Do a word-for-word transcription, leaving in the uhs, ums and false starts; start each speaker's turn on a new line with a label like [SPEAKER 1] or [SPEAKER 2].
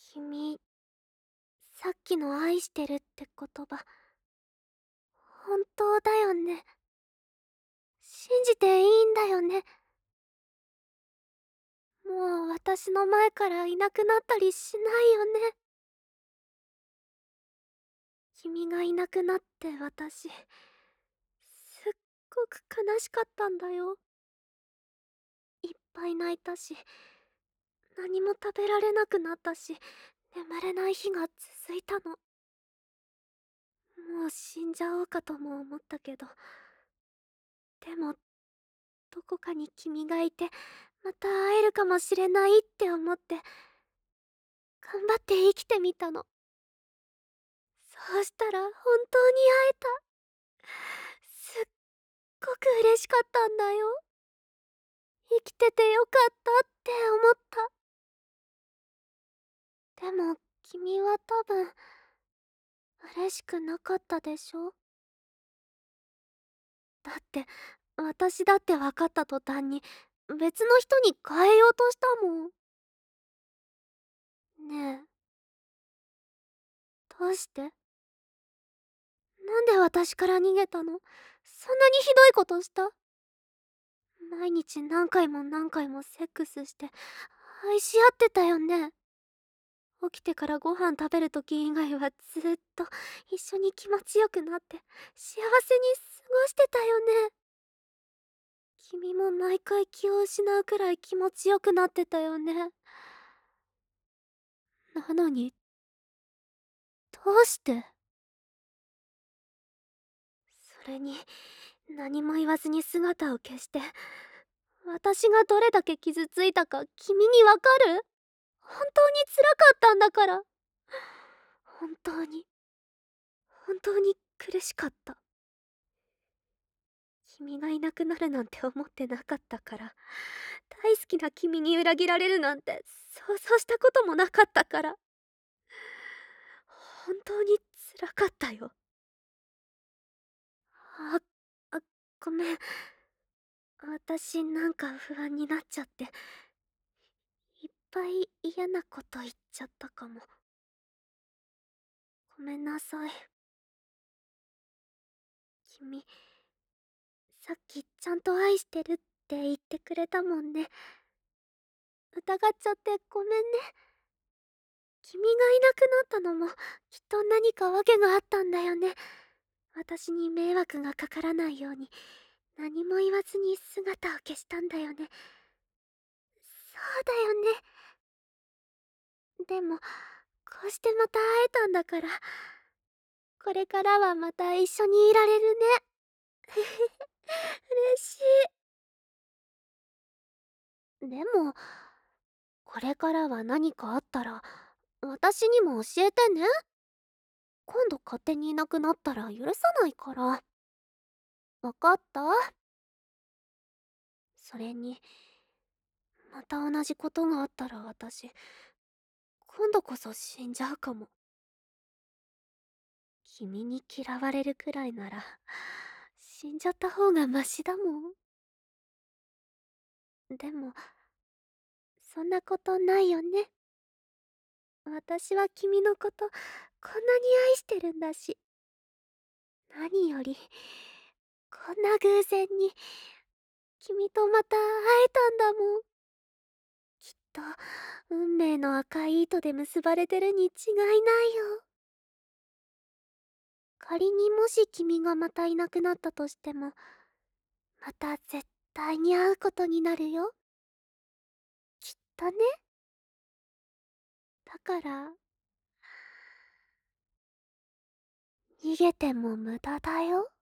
[SPEAKER 1] 君、さっきの愛してるって言葉、本当だよね。信じていいんだよね。もう私の前からいなくなったりしないよね。君がいなくなって私、すっごく悲しかったんだよ。いっぱい泣いたし、何も食べられなくなったし、眠れない日が続いたの。もう死んじゃおうかとも思ったけど、でもどこかに君がいてまた会えるかもしれないって思って頑張って生きてみたの。そうしたら本当に会えた。すっごく嬉しかったんだよ。生きててよかったって思った。でも君は多分嬉しくなかったでしょ。だって私だって分かった途端に別の人に変えようとしたもん。ねえ、どうして？なんで私から逃げたの？そんなにひどいことした？毎日何回も何回もセックスして愛し合ってたよね。起きてからご飯食べる時以外はずっと一緒に気持ちよくなって幸せに過ごしてたよね。君も毎回気を失うくらい気持ちよくなってたよね。なのに、どうして？それに、何も言わずに姿を消して、私がどれだけ傷ついたか君にわかる？本当に辛かったんだから。本当に、本当に苦しかった。君がいなくなるなんて思ってなかったから、大好きな君に裏切られるなんて想像したこともなかったから、本当に辛かったよ。あ、あ、ごめん。私なんか不安になっちゃって、いっぱい嫌なこと言っちゃったかも。ごめんなさい。君、さっきちゃんと愛してるって言ってくれたもんね。疑っちゃってごめんね。君がいなくなったのもきっと何か訳があったんだよね。私に迷惑がかからないように何も言わずに姿を消したんだよね。そうだよね。でもこうしてまた会えたんだから、これからはまた一緒にいられるね。嬉しい。でもこれからは何かあったら私にも教えてね。今度勝手にいなくなったら許さないから。わかった？それにまた同じことがあったら私今度こそ死んじゃうかも。君に嫌われるくらいなら死んじゃった方がマシだもん。でもそんなことないよね。私は君のことこんなに愛してるんだし。何よりこんな偶然に君とまた会えたんだもん。きっと運命の赤い糸で結ばれてるに違いないよ。仮にもし君がまたいなくなったとしても、また絶対に会うことになるよ。きっとね。だから逃げても無駄だよ。